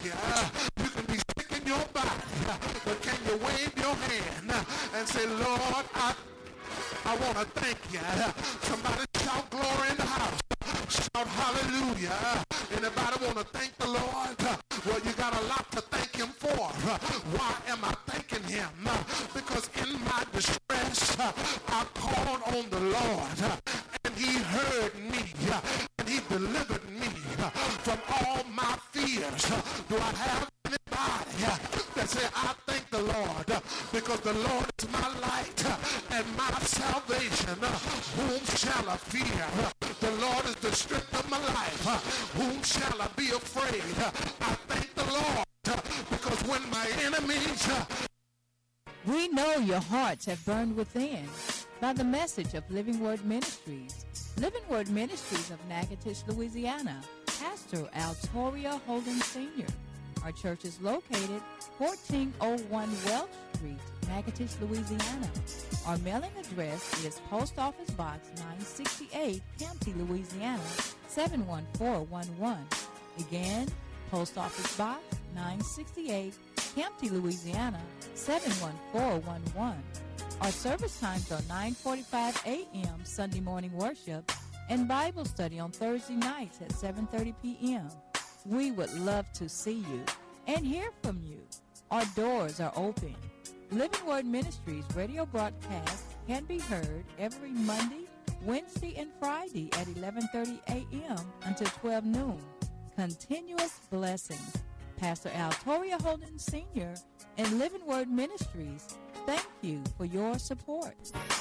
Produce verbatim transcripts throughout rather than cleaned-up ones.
Yeah. You can be sick in your body, but can you wave your hand and say, Lord, I, I want to thank you. Somebody shout glory in the house. Shout hallelujah. Anybody want to thank the Lord? Well, you got a lot to thank him for. Why am I thanking him? Because in my distress, I called on the Lord, and he heard me, and he delivered me from all my fears. Do I have anybody that say, I thank the Lord because the Lord is my light and my salvation? Whom shall I fear? The Lord is the strength of my life. Whom shall I be afraid? I thank the Lord because when my enemies... We know your hearts have burned within by the message of Living Word Ministries. Living Word Ministries of Natchitoches, Louisiana. Pastor Altoria Holden Senior Our church is located fourteen oh one Welch Street, Natchitoches, Louisiana. Our mailing address is Post Office Box nine sixty-eight, Campty, Louisiana, seven one four one one. Again, Post Office Box nine sixty-eight, Campty, Louisiana, seven one four one one. Our service times are nine forty-five a.m. Sunday morning worship and Bible study on Thursday nights at seven thirty p.m. We would love to see you and hear from you. Our doors are open. Living Word Ministries radio broadcast can be heard every Monday, Wednesday, and Friday at eleven thirty a.m. until twelve noon. Continuous blessings. Pastor Altoria Holden Senior and Living Word Ministries, thank you for your support.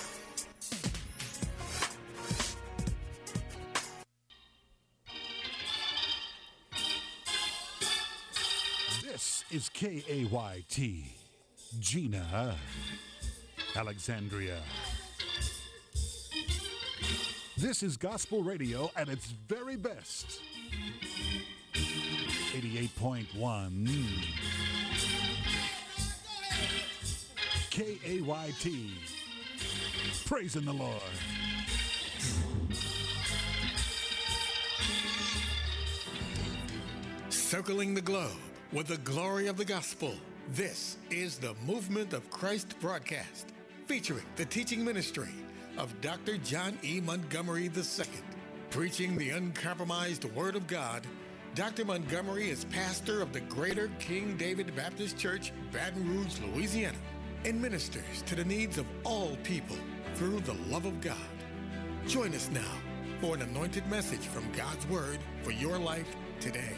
This is K A Y T, Gina, Alexandria. This is gospel radio at its very best. eighty-eight point one K A Y T, praising the Lord. Circling the globe with the glory of the gospel. This is the Movement of Christ broadcast, featuring the teaching ministry of Doctor John E. Montgomery the Second. Preaching the uncompromised Word of God, Doctor Montgomery is pastor of the Greater King David Baptist Church, Baton Rouge, Louisiana, and ministers to the needs of all people through the love of God. Join us now for an anointed message from God's Word for your life today.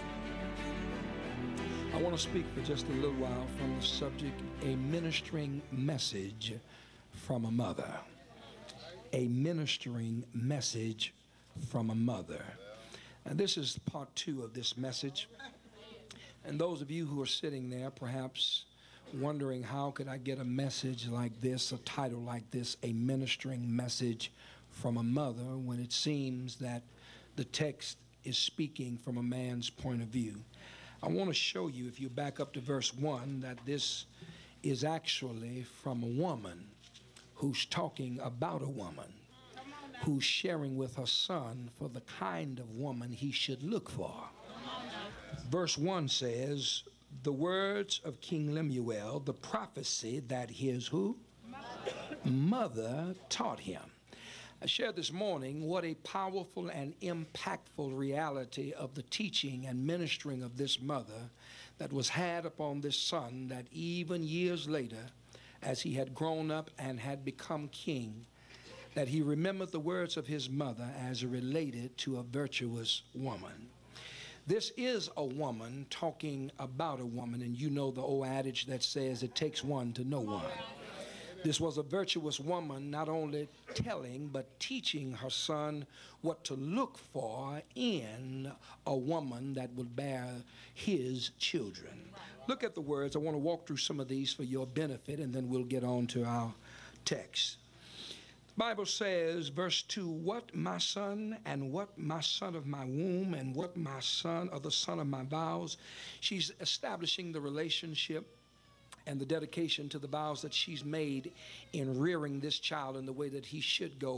I want to speak for just a little while from the subject, a ministering message from a mother. A ministering message from a mother. And this is part two of this message. And those of you who are sitting there perhaps wondering, how could I get a message like this, a title like this, a ministering message from a mother, when it seems that the text is speaking from a man's point of view. I want to show you, if you back up to verse one, that this is actually from a woman who's talking about a woman, who's sharing with her son for the kind of woman he should look for. Verse one says, the words of King Lemuel, the prophecy that his who? Mother, Mother taught him. I shared this morning what a powerful and impactful reality of the teaching and ministering of this mother that was had upon this son, that even years later, as he had grown up and had become king, that he remembered the words of his mother as related to a virtuous woman. This is a woman talking about a woman, and you know the old adage that says it takes one to know one. This was a virtuous woman, not only telling but teaching her son what to look for in a woman that would bear his children. Look at the words. I want to walk through some of these for your benefit, and then we'll get on to our text. The Bible says, verse two, what my son and what my son of my womb and what my son or the son of my vows. She's establishing the relationship and the dedication to the vows that she's made in rearing this child in the way that he should go,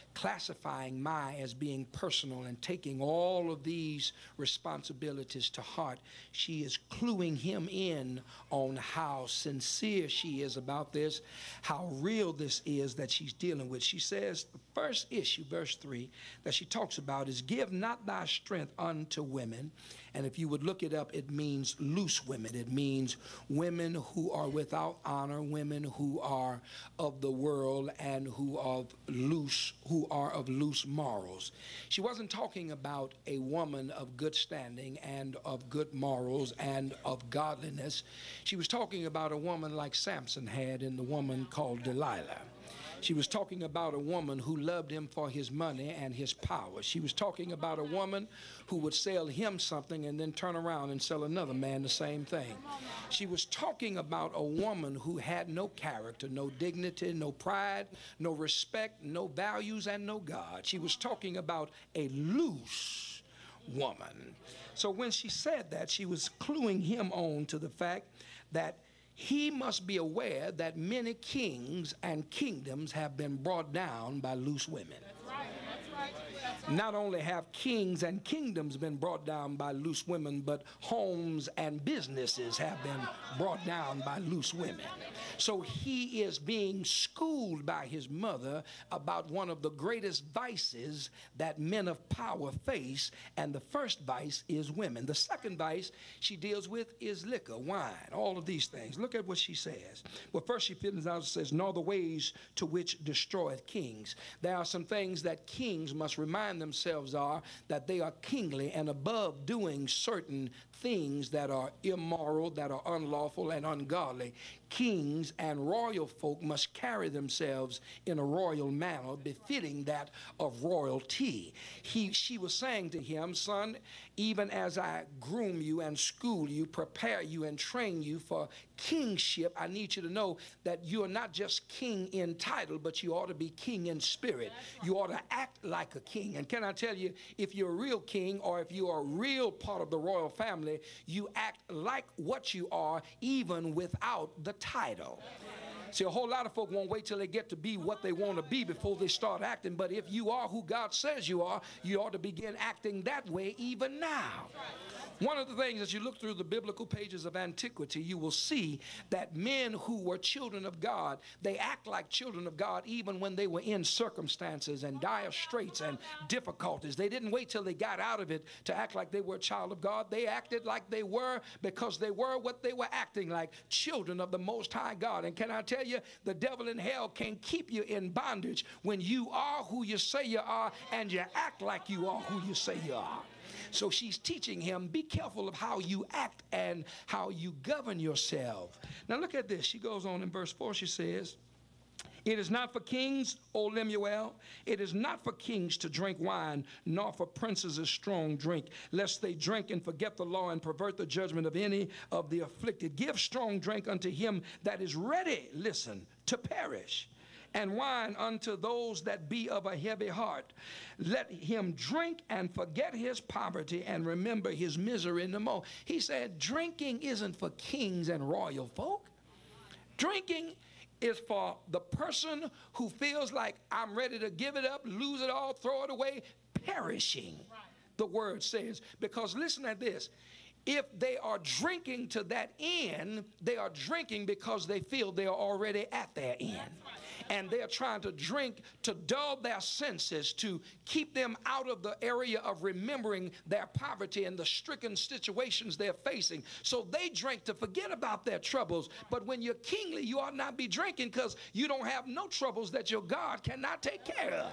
classifying my as being personal and taking all of these responsibilities to heart. She is cluing him in on how sincere she is about this, how real this is that she's dealing with. She says the first issue, verse three, that she talks about is give not thy strength unto women. And if you would look it up, it means loose women. It means women who are without honor, women who are of the world and who are loose, who are of loose morals. She wasn't talking about a woman of good standing and of good morals and of godliness. She was talking about a woman like Samson had in the woman called Delilah. She was talking about a woman who loved him for his money and his power. She was talking about a woman who would sell him something and then turn around and sell another man the same thing. She was talking about a woman who had no character, no dignity, no pride, no respect, no values, and no God. She was talking about a loose woman. So when she said that, she was cluing him on to the fact that he must be aware that many kings and kingdoms have been brought down by loose women. That's right, that's right, that's right. Not only have kings and kingdoms been brought down by loose women, but homes and businesses have been brought down by loose women. So he is being schooled by his mother about one of the greatest vices that men of power face, and the first vice is women. The second vice she deals with is liquor, wine, all of these things. Look at what she says. Well, first she finishes out and says, nor the ways to which destroyeth kings. There are some things that kings must remind themselves are that they are kingly and above doing certain things that are immoral, that are unlawful and ungodly. Kings and royal folk must carry themselves in a royal manner befitting that of royalty. He, she was saying to him, son, even as I groom you and school you, prepare you and train you for kingship, I need you to know that you are not just king in title, but you ought to be king in spirit. You ought to act like a king. And can I tell you, if you're a real king or if you are a real part of the royal family, you act like what you are even without the title. See, a whole lot of folk won't wait till they get to be what they want to be before they start acting. But if you are who God says you are, you ought to begin acting that way even now. One of the things, as you look through the biblical pages of antiquity, you will see that men who were children of God, they act like children of God even when they were in circumstances and dire straits and difficulties. They didn't wait till they got out of it to act like they were a child of God. They acted like they were because they were what they were acting like, children of the Most High God. And can I tell you, the devil in hell can't keep you in bondage when you are who you say you are and you act like you are who you say you are. So she's teaching him, be careful of how you act and how you govern yourself. Now look at this. She goes on in verse four, she says, it is not for kings, O Lemuel, it is not for kings to drink wine, nor for princes a strong drink, lest they drink and forget the law and pervert the judgment of any of the afflicted. Give strong drink unto him that is ready, listen, to perish, and wine unto those that be of a heavy heart. Let him drink and forget his poverty and remember his misery no more. He said drinking isn't for kings and royal folk. Drinking is for the person who feels like I'm ready to give it up, lose it all, throw it away, perishing, right. The word says. Because listen to this. If they are drinking to that end, they are drinking because they feel they are already at their end. And they're trying to drink to dull their senses, to keep them out of the area of remembering their poverty and the stricken situations they're facing. So they drink to forget about their troubles. But when you're kingly, you ought not be drinking because you don't have no troubles that your God cannot take care of.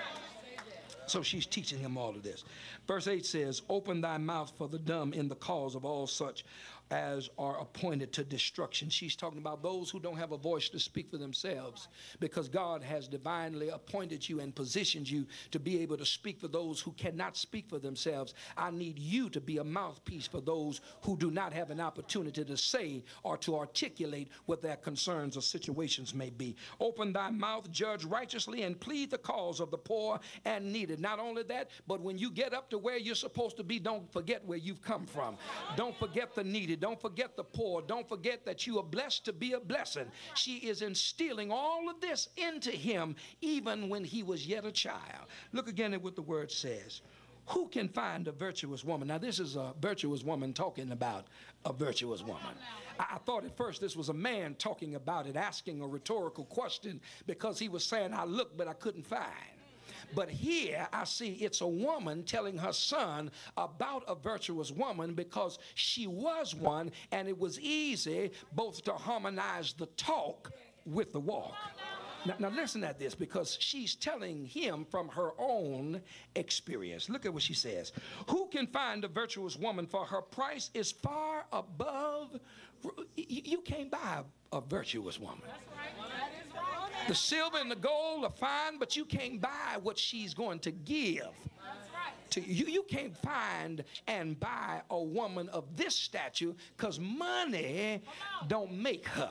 So she's teaching him all of this. Verse eight says, open thy mouth for the dumb in the cause of all such as are appointed to destruction. She's talking about those who don't have a voice to speak for themselves, because God has divinely appointed you and positioned you to be able to speak for those who cannot speak for themselves. I need you to be a mouthpiece for those who do not have an opportunity to say or to articulate what their concerns or situations may be. Open thy mouth, judge righteously, and plead the cause of the poor and needy. needed. Not only that, but when you get up to where you're supposed to be, don't forget where you've come from. Don't forget the needy. Don't forget the poor. Don't forget that you are blessed to be a blessing. She is instilling all of this into him even when he was yet a child. Look again at what the word says. Who can find a virtuous woman? Now, this is a virtuous woman talking about a virtuous woman. I, I thought at first this was a man talking about it, asking a rhetorical question because he was saying, I looked, but I couldn't find. But here I see it's a woman telling her son about a virtuous woman because she was one, and it was easy both to harmonize the talk with the walk. Now, now listen at this, because she's telling him from her own experience. Look at what she says. Who can find a virtuous woman, for her price is far above. You can't buy a, a virtuous woman. That's right. That is right. The silver and the gold are fine, but you can't buy what she's going to give. That's right. To you. You can't find and buy a woman of this stature, because money don't make her.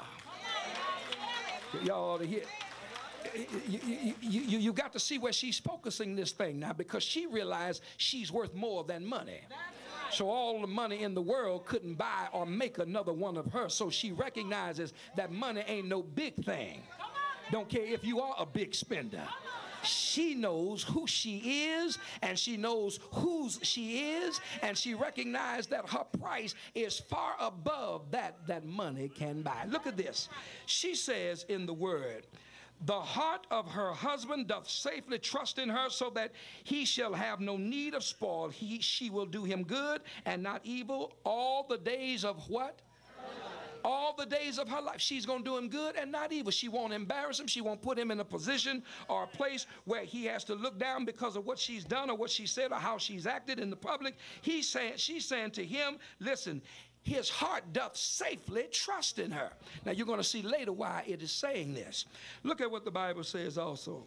Y'all ought to hear. You, you, you, you got to see where she's focusing this thing now, because she realized she's worth more than money. So all the money in the world couldn't buy or make another one of her. So she recognizes that money ain't no big thing. Don't care if you are a big spender. She knows who she is, and she knows whose she is, and she recognized that her price is far above that that money can buy. Look at this. She says in the word, the heart of her husband doth safely trust in her, so that he shall have no need of spoil. He, she will do him good and not evil all the days of what? All the days of her life. She's going to do him good and not evil. She won't embarrass him. She won't put him in a position or a place where he has to look down because of what she's done or what she said or how she's acted in the public. He's saying, she's saying to him, listen, his heart doth safely trust in her. Now you're going to see later why it is saying this. Look at what the Bible says also.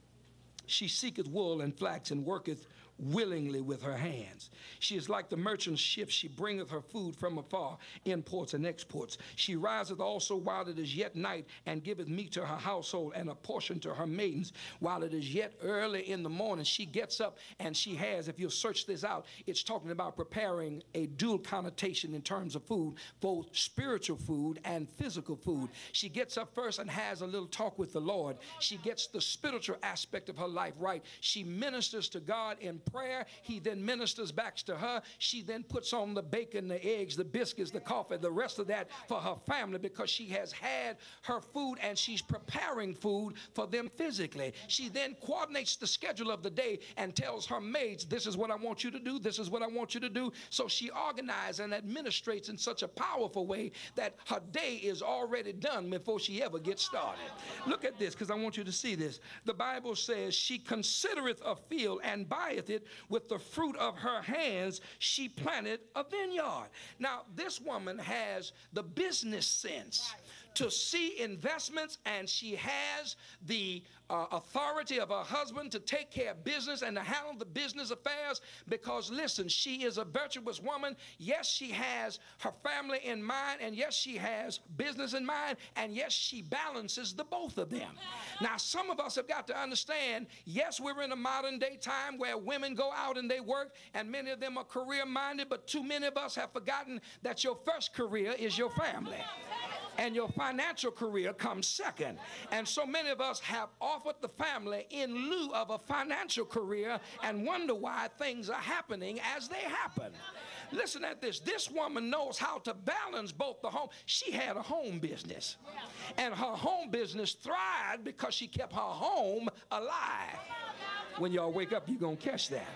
She seeketh wool and flax and worketh willingly with her hands. She is like the merchant ship. She bringeth her food from afar, imports and exports. She riseth also while it is yet night, and giveth meat to her household and a portion to her maidens. While it is yet early in the morning, she gets up, and she has, if you'll search this out, it's talking about preparing a dual connotation in terms of food, both spiritual food and physical food. She gets up first and has a little talk with the Lord. She gets the spiritual aspect of her life right. She ministers to God in prayer. He then ministers back to her. She then puts on the bacon, the eggs, the biscuits, the coffee, the rest of that for her family, because she has had her food and she's preparing food for them physically. She then coordinates the schedule of the day and tells her maids, this is what I want you to do, this is what I want you to do. So she organizes and administrates in such a powerful way that her day is already done before she ever gets started. Look at this, because I want you to see this. The Bible says, she considereth a field and buyeth it, with the fruit of her hands she planted a vineyard. Now this woman has the business sense to see investments, and she has the uh, authority of her husband to take care of business and to handle the business affairs, because listen, she is a virtuous woman. Yes, she has her family in mind, and yes, she has business in mind, and yes, she balances the both of them. Now some of us have got to understand, yes, we're in a modern day time where women go out and they work, and many of them are career minded, but too many of us have forgotten that your first career is your family, and your financial career comes second. And so many of us have offered the family in lieu of a financial career and wonder why things are happening as they happen. Listen at this. This woman knows how to balance both the home. She had a home business, and her home business thrived because she kept her home alive. When y'all wake up, you're going to catch that.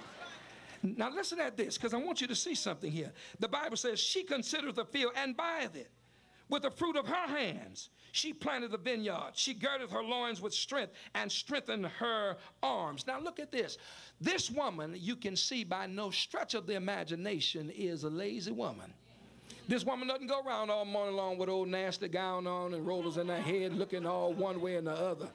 Now listen at this, because I want you to see something here. The Bible says, she considereth the field and buyeth it. With the fruit of her hands she planted the vineyard. She girdeth her loins with strength and strengthened her arms. Now look at this. This woman, you can see by no stretch of the imagination, is a lazy woman. This woman doesn't go around all morning long with old nasty gown on and rollers in her head looking all one way and the other.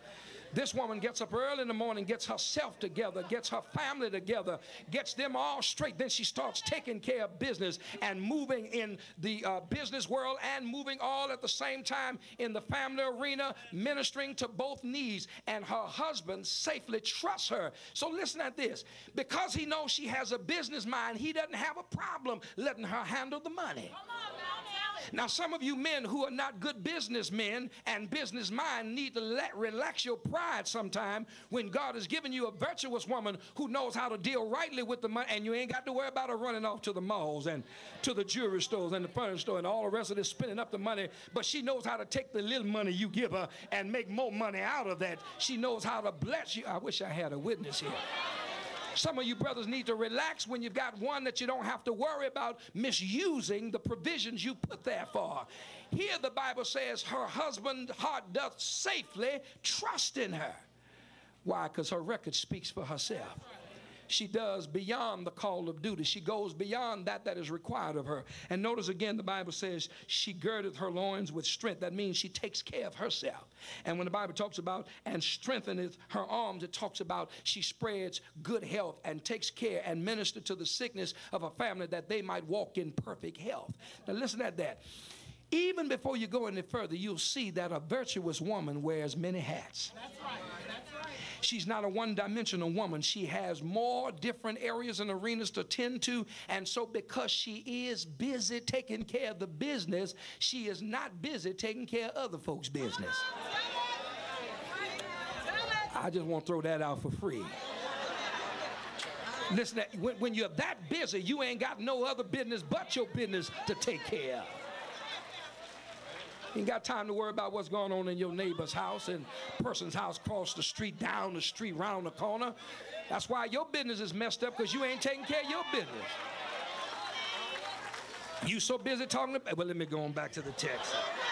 This woman gets up early in the morning, gets herself together, gets her family together, gets them all straight. Then she starts taking care of business and moving in the uh, business world and moving all at the same time in the family arena, ministering to both needs. And her husband safely trusts her. So listen at this. Because he knows she has a business mind, he doesn't have a problem letting her handle the money. Now, some of you men who are not good businessmen and business mind need to let relax your pride sometime when God has given you a virtuous woman who knows how to deal rightly with the money, and you ain't got to worry about her running off to the malls and to the jewelry stores and the furniture store and all the rest of this spending up the money, but she knows how to take the little money you give her and make more money out of that. She knows how to bless you. I wish I had a witness here. Some of you brothers need to relax when you've got one that you don't have to worry about misusing the provisions you put there for. Here the Bible says her husband's heart doth safely trust in her. Why? Because her record speaks for herself. She does beyond the call of duty. She goes beyond that that is required of her. And notice again, the Bible says she girdeth her loins with strength. That means she takes care of herself. And when the Bible talks about and strengtheneth her arms, it talks about she spreads good health and takes care and ministers to the sickness of a family that they might walk in perfect health. Now listen at that. Even before you go any further, you'll see that a virtuous woman wears many hats. That's right. That's right. She's not a one-dimensional woman. She has more different areas and arenas to tend to. And so because she is busy taking care of the business, she is not busy taking care of other folks' business. I just want to throw that out for free. Listen, when, when you're that busy, you ain't got no other business but your business to take care of. You ain't got time to worry about what's going on in your neighbor's house and person's house across the street, down the street, round the corner. That's why your business is messed up, because you ain't taking care of your business. You so busy talking about, well, let me go on back to the text.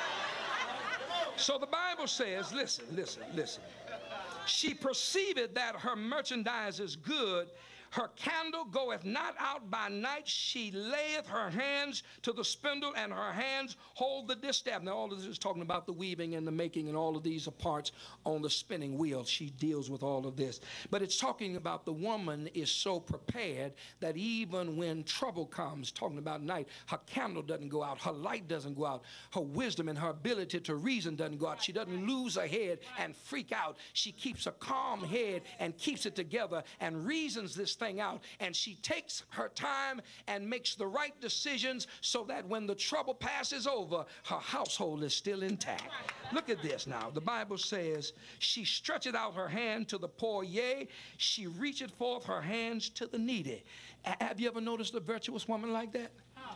So the Bible says, listen, listen, listen. She perceiveth that her merchandise is good. Her candle goeth not out by night. She layeth her hands to the spindle, and her hands hold the distaff. Now, all of this is talking about the weaving and the making, and all of these are parts on the spinning wheel. She deals with all of this. But it's talking about the woman is so prepared that even when trouble comes, talking about night, her candle doesn't go out. Her light doesn't go out. Her wisdom and her ability to reason doesn't go out. She doesn't lose her head and freak out. She keeps a calm head and keeps it together and reasons this thing out, and she takes her time and makes the right decisions so that when the trouble passes over, her household is still intact. Look at this now. The Bible says she stretcheth out her hand to the poor, yea, she reacheth forth her hands to the needy. Have you ever noticed a virtuous woman like that?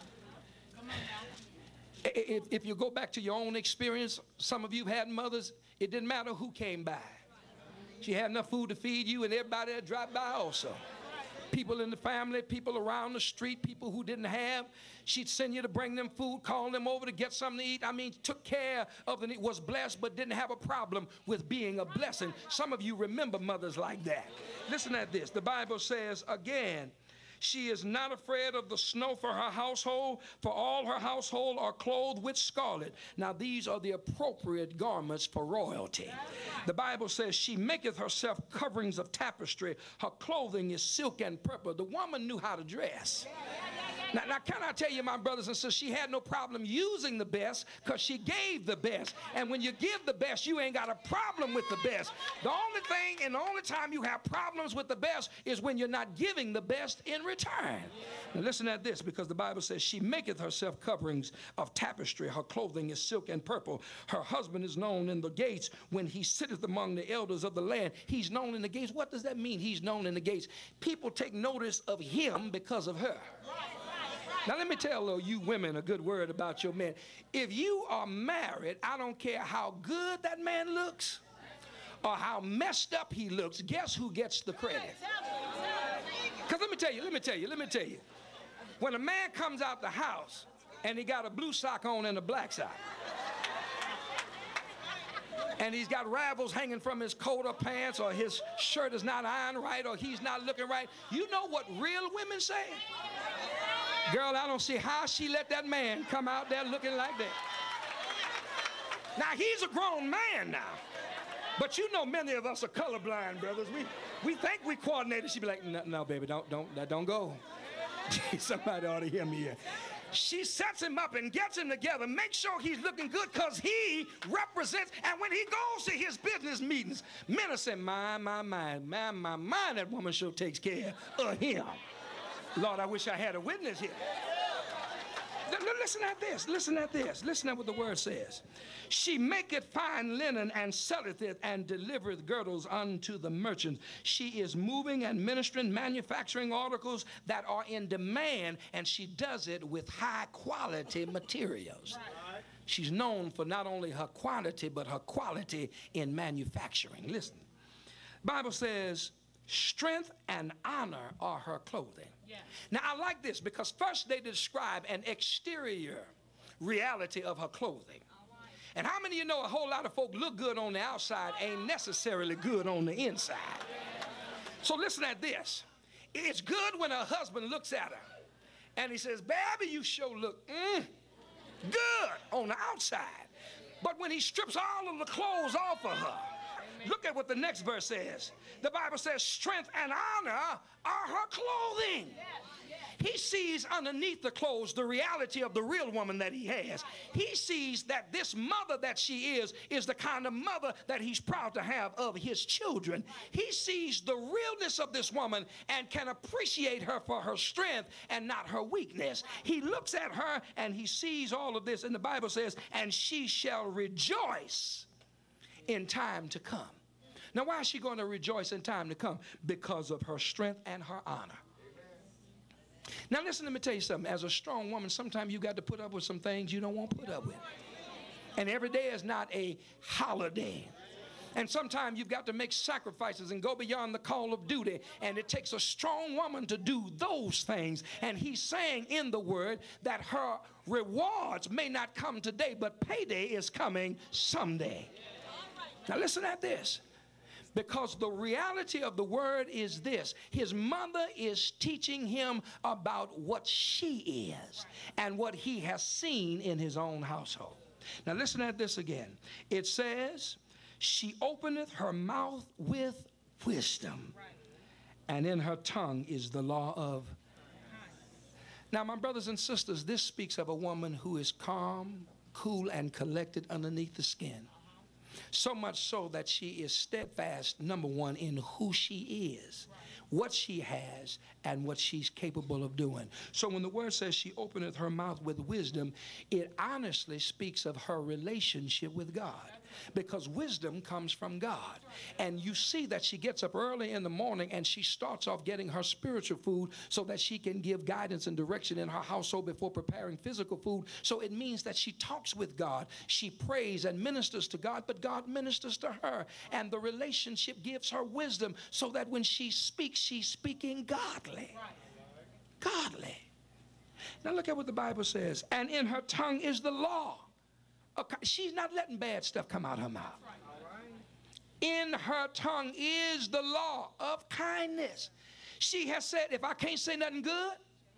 If, if you go back to your own experience, some of you have had mothers, it didn't matter who came by. She had enough food to feed you and everybody that dropped by also. People in the family, people around the street, people who didn't have. She'd send you to bring them food, call them over to get something to eat. I mean, took care of the need, was blessed, but didn't have a problem with being a blessing. Some of you remember mothers like that. Listen at this. The Bible says again, she is not afraid of the snow for her household, for all her household are clothed with scarlet. Now, these are the appropriate garments for royalty. The Bible says she maketh herself coverings of tapestry. Her clothing is silk and purple. The woman knew how to dress. Now, now, can I tell you, my brothers and sisters, she had no problem using the best because she gave the best. And when you give the best, you ain't got a problem with the best. The only thing and the only time you have problems with the best is when you're not giving the best in return. Now, listen at this, because the Bible says she maketh herself coverings of tapestry. Her clothing is silk and purple. Her husband is known in the gates when he sitteth among the elders of the land. He's known in the gates. What does that mean? He's known in the gates. People take notice of him because of her. Now, let me tell you women a good word about your man. If you are married, I don't care how good that man looks or how messed up he looks, guess who gets the credit? Because let me tell you, let me tell you, let me tell you. When a man comes out the house and he got a blue sock on and a black sock, and he's got ravels hanging from his coat or pants, or his shirt is not ironed right, or he's not looking right, you know what real women say? Girl, I don't see how she let that man come out there looking like that. Now, he's a grown man now. But you know many of us are colorblind, brothers. We we think we coordinated. She'd be like, no, no, baby, don't, don't, that don't go. Somebody ought to hear me here. She sets him up and gets him together, make sure he's looking good because he represents, and when he goes to his business meetings, men are saying, my, my, my, my, my, my, that woman sure takes care of him. Lord, I wish I had a witness here. Listen at this, listen at this, listen at what the word says. She maketh fine linen and selleth it and delivereth girdles unto the merchants. She is moving and ministering, manufacturing articles that are in demand, and she does it with high quality materials. She's known for not only her quantity, but her quality in manufacturing. Listen, Bible says, strength and honor are her clothing. Yeah. Now, I like this because first they describe an exterior reality of her clothing. Right. And how many of you know a whole lot of folk look good on the outside ain't necessarily good on the inside? Yeah. So listen at this. It's good when her husband looks at her and he says, baby, you sure look mm, good on the outside. But when he strips all of the clothes off of her, look at what the next verse says. The Bible says strength and honor are her clothing. He sees underneath the clothes the reality of the real woman that he has. He sees that this mother that she is is the kind of mother that he's proud to have of his children. He sees the realness of this woman and can appreciate her for her strength and not her weakness. He looks at her and he sees all of this, and the Bible says, and she shall rejoice in time to come. Now, why is she going to rejoice in time to come? Because of her strength and her honor. Now, listen, let me tell you something. As a strong woman, sometimes you got to put up with some things you don't want to put up with. And every day is not a holiday. And sometimes you've got to make sacrifices and go beyond the call of duty. And it takes a strong woman to do those things. And he's saying in the word that her rewards may not come today, but payday is coming someday. Now listen at this, because the reality of the word is this. His mother is teaching him about what she is and what he has seen in his own household. Now listen at this again. It says, she openeth her mouth with wisdom, and in her tongue is the law of. Now, my brothers and sisters, this speaks of a woman who is calm, cool, and collected underneath the skin. So much so that she is steadfast, number one, in who she is, what she has, and what she's capable of doing. So when the word says she openeth her mouth with wisdom, it honestly speaks of her relationship with God. Because wisdom comes from God. And you see that she gets up early in the morning and she starts off getting her spiritual food so that she can give guidance and direction in her household before preparing physical food. So it means that she talks with God. She prays and ministers to God, but God ministers to her. And the relationship gives her wisdom so that when she speaks, she's speaking godly. Godly. Now look at what the Bible says. And in her tongue is the law. She's not letting bad stuff come out of her mouth. In her tongue is the law of kindness. She has said, if I can't say nothing good,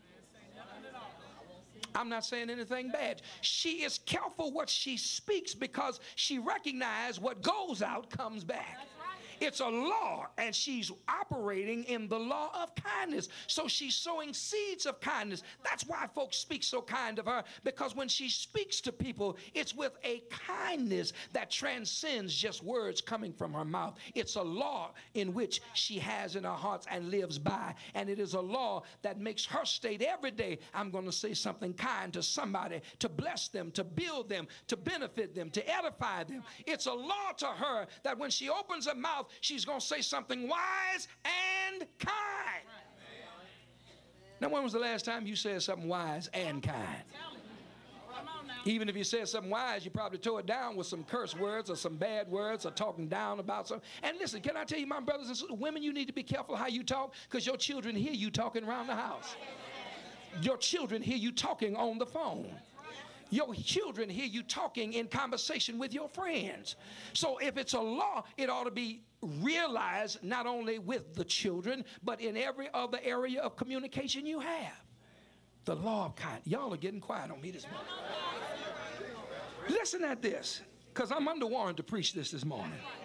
I'm not saying anything bad. She is careful what she speaks because she recognizes what goes out comes back. It's a law, and she's operating in the law of kindness. So she's sowing seeds of kindness. That's why folks speak so kind of her, because when she speaks to people, it's with a kindness that transcends just words coming from her mouth. It's a law in which she has in her heart and lives by, and it is a law that makes her state every day, I'm going to say something kind to somebody, to bless them, to build them, to benefit them, to edify them. It's a law to her that when she opens her mouth, she's going to say something wise and kind. Now, when was the last time you said something wise and kind? Even if you said something wise, you probably tore it down with some curse words or some bad words or talking down about something. And listen, can I tell you, my brothers and sisters, women, you need to be careful how you talk, because your children hear you talking around the house. Your children hear you talking on the phone. Your children hear you talking in conversation with your friends. So if it's a law, it ought to be realized not only with the children, but in every other area of communication you have. The law of kindness. Y'all are getting quiet on me this morning. Listen at this, because I'm under warrant to preach this this morning.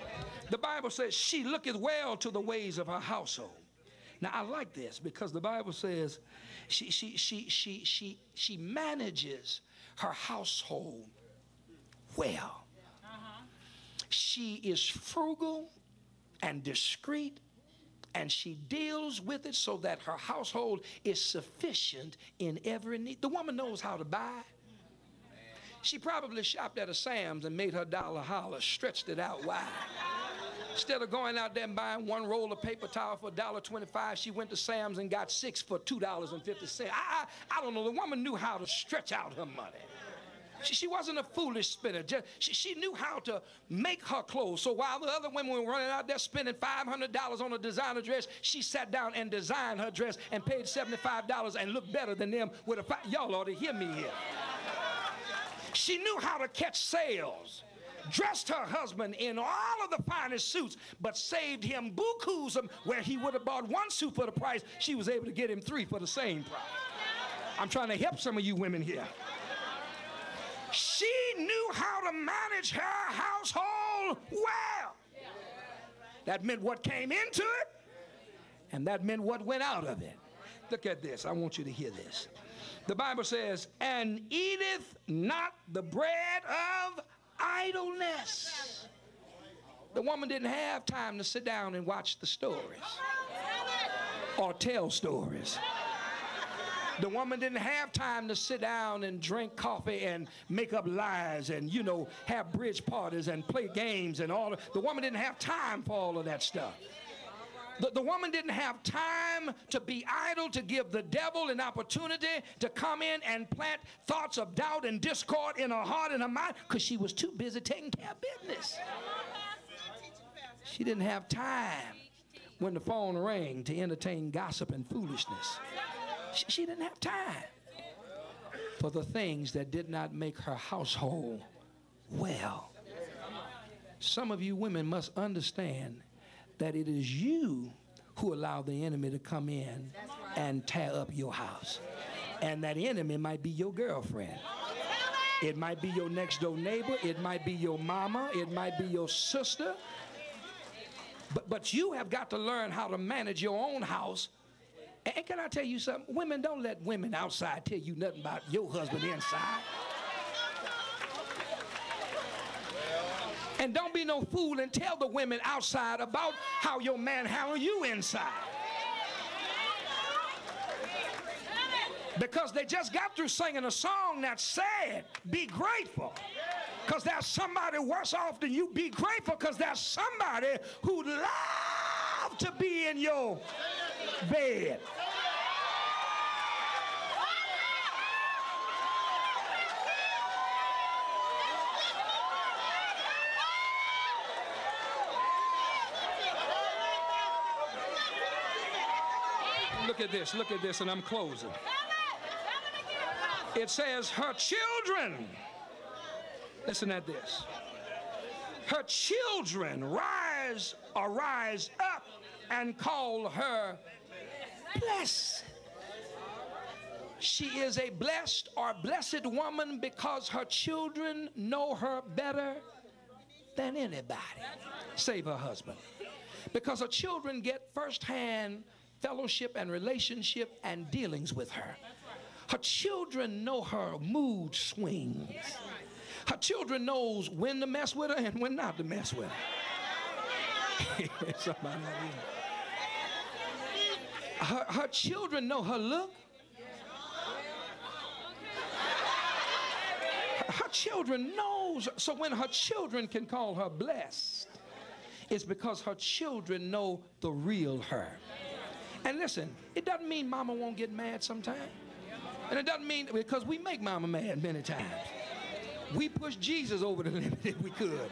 The Bible says she looketh well to the ways of her household. Now I like this because the Bible says she she she she she she manages her household well. Uh-huh. She is frugal and discreet, and she deals with it so that her household is sufficient in every need. The woman knows how to buy. She probably shopped at a Sam's and made her dollar holler, stretched it out wide. Instead of going out there and buying one roll of paper towel for a dollar twenty-five, she went to Sam's and got six for two dollars and fifty cents. I, I, I don't know. The woman knew how to stretch out her money. She, she wasn't a foolish spender. Just, she, she knew how to make her clothes. So while the other women were running out there spending five hundred dollars on a designer dress, she sat down and designed her dress and paid seventy-five dollars and looked better than them with a five. Y'all ought to hear me here. She knew how to catch sales. Dressed her husband in all of the finest suits, but saved him bukus where he would have bought one suit for the price. She was able to get him three for the same price. I'm trying to help some of you women here. She knew how to manage her household well. That meant what came into it, and that meant what went out of it. Look at this. I want you to hear this. The Bible says, and eateth not the bread of idleness. The woman didn't have time to sit down and watch the stories or tell stories. The woman didn't have time to sit down and drink coffee and make up lies and, you know, have bridge parties and play games and all. The woman didn't have time for all of that stuff. The, the woman didn't have time to be idle, to give the devil an opportunity to come in and plant thoughts of doubt and discord in her heart and her mind, because she was too busy taking care of business. She didn't have time when the phone rang to entertain gossip and foolishness. She, she didn't have time for the things that did not make her household well. Some of you women must understand that it is you who allow the enemy to come in and tear up your house. And that enemy might be your girlfriend. It might be your next door neighbor. It might be your mama. It might be your sister. But, but you have got to learn how to manage your own house. And can I tell you something? Women, don't let women outside tell you nothing about your husband inside. And don't be no fool and tell the women outside about how your man handle you inside. Because they just got through singing a song that said, be grateful, because there's somebody worse off than you. Be grateful because there's somebody who love to be in your bed. Look at this, look at this, and I'm closing. It says, her children, listen at this. Her children rise or rise up and call her blessed. She is a blessed or blessed woman because her children know her better than anybody, save her husband. Because her children get firsthand fellowship and relationship and dealings with her. Her children know her mood swings. Her children knows when to mess with her and when not to mess with her. Somebody her, her children know her look. Her children knows. So when her children can call her blessed, it's because her children know the real her. And listen, it doesn't mean mama won't get mad sometime. And it doesn't mean, because we make mama mad many times. We push Jesus over the limit if we could.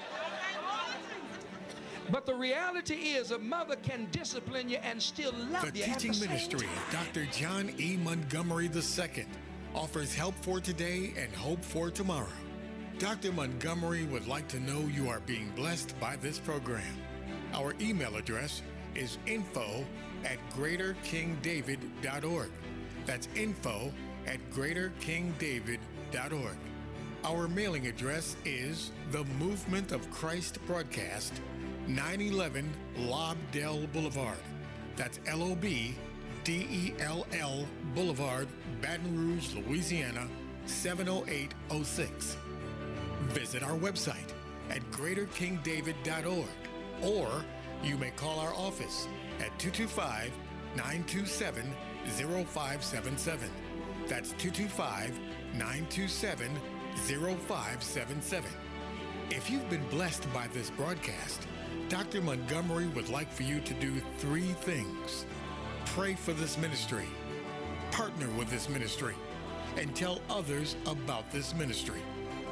But the reality is a mother can discipline you and still love the you at the teaching same ministry time. of Doctor John E. Montgomery the Second offers help for today and hope for tomorrow. Doctor Montgomery would like to know you are being blessed by this program. Our email address is info at greater king david dot org. That's info at greater king david dot org. Our mailing address is The Movement of Christ Broadcast, nine eleven Lobdell Boulevard. That's L O B D E L L Boulevard, Baton Rouge, Louisiana, seven oh eight oh six. Visit our website at greater king david dot org, or you may call our office at two two five, nine two seven, zero five seven seven. That's two two five, nine two seven, zero five seven seven. If you've been blessed by this broadcast, Doctor Montgomery would like for you to do three things. Pray for this ministry, partner with this ministry, and tell others about this ministry.